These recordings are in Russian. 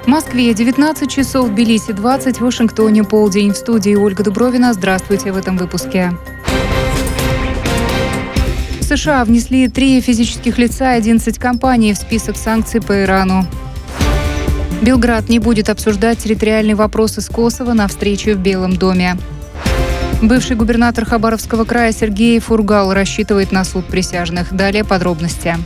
В Москве 19 часов, в Тбилиси 20, в Вашингтоне полдень. В студии Ольга Дубровина. Здравствуйте в этом выпуске. В США внесли 3 физических лица и 11 компаний в список санкций по Ирану. Белград не будет обсуждать территориальные вопросы с Косово на встрече в Белом доме. Бывший губернатор Хабаровского края Сергей Фургал рассчитывает на суд присяжных. Далее подробности.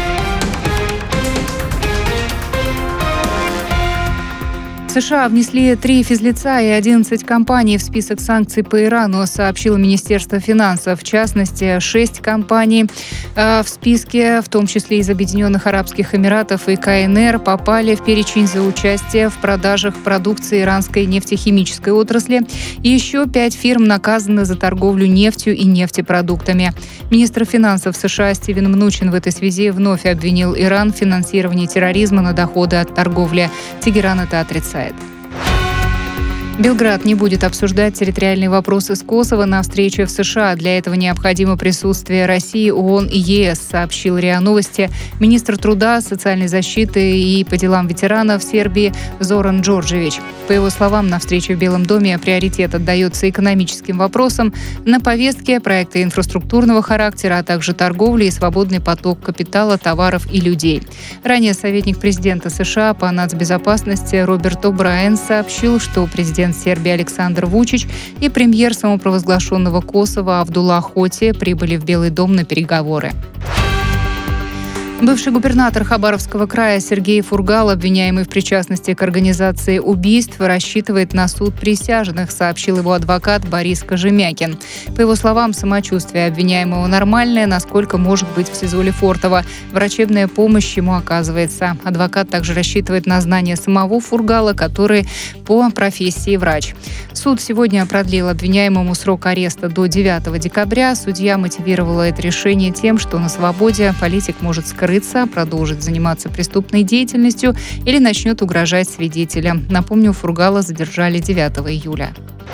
В США внесли 3 физлица и 11 компаний в список санкций по Ирану, сообщило Министерство финансов. В частности, 6 компаний в списке, в том числе из Объединенных Арабских Эмиратов и КНР, попали в перечень за участие в продажах продукции иранской нефтехимической отрасли. И еще 5 фирм наказаны за торговлю нефтью и нефтепродуктами. Министр финансов США Стивен Мнучин в этой связи вновь обвинил Иран в финансировании терроризма на доходы от торговли. Тегеран это отрицает. Белград не будет обсуждать территориальные вопросы с Косово на встрече в США. Для этого необходимо присутствие России, ООН и ЕС, сообщил РИА Новости министр труда, социальной защиты и по делам ветеранов Сербии Зоран Джорджевич. По его словам, на встрече в Белом доме приоритет отдается экономическим вопросам. На повестке проекты инфраструктурного характера, а также торговля и свободный поток капитала, товаров и людей. Ранее советник президента США по нацбезопасности Роберт О'Брайен сообщил, что президент Сербии Александр Вучич и премьер самопровозглашенного Косово Абдулла Хоти прибыли в Белый дом на переговоры. Бывший губернатор Хабаровского края Сергей Фургал, обвиняемый в причастности к организации убийств, рассчитывает на суд присяжных, сообщил его адвокат Борис Кожемякин. По его словам, самочувствие обвиняемого нормальное, насколько может быть в СИЗО Лефортово. Врачебная помощь ему оказывается. Адвокат также рассчитывает на знание самого Фургала, который по профессии врач. Суд сегодня продлил обвиняемому срок ареста до 9 декабря. Судья мотивировала это решение тем, что на свободе политик может скрыться, продолжит заниматься преступной деятельностью или начнет угрожать свидетелям. Напомню, Фургала задержали 9 июля.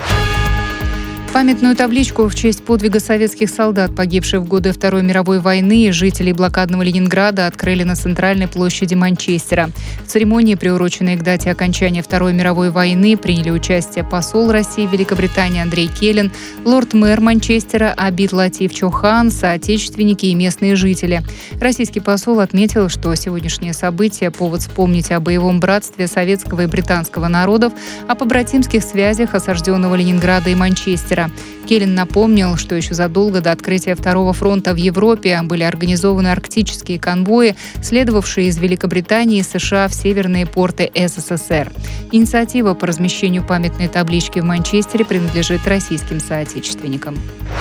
Памятную табличку в честь подвига советских солдат, погибших в годы Второй мировой войны, жителей блокадного Ленинграда открыли на центральной площади Манчестера. В церемонии, приуроченной к дате окончания Второй мировой войны, приняли участие посол России в Великобритании Андрей Келлен, лорд-мэр Манчестера Абид Латиф Чохан, соотечественники и местные жители. Российский посол отметил, что сегодняшнее событие – повод вспомнить о боевом братстве советского и британского народов, о побратимских связях осажденного Ленинграда и Манчестера. Келлен напомнил, что еще задолго до открытия Второго фронта в Европе были организованы арктические конвои, следовавшие из Великобритании и США в северные порты СССР. Инициатива по размещению памятной таблички в Манчестере принадлежит российским соотечественникам.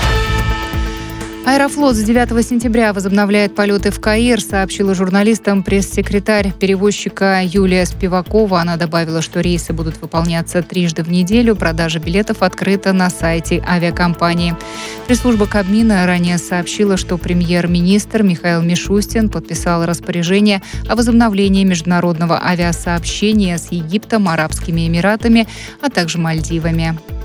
Аэрофлот с 9 сентября возобновляет полеты в Каир, сообщила журналистам пресс-секретарь перевозчика Юлия Спивакова. Она добавила, что рейсы будут выполняться трижды в неделю. Продажа билетов открыта на сайте авиакомпании. Пресс-служба Кабмина ранее сообщила, что премьер-министр Михаил Мишустин подписал распоряжение о возобновлении международного авиасообщения с Египтом, Арабскими Эмиратами, а также Мальдивами.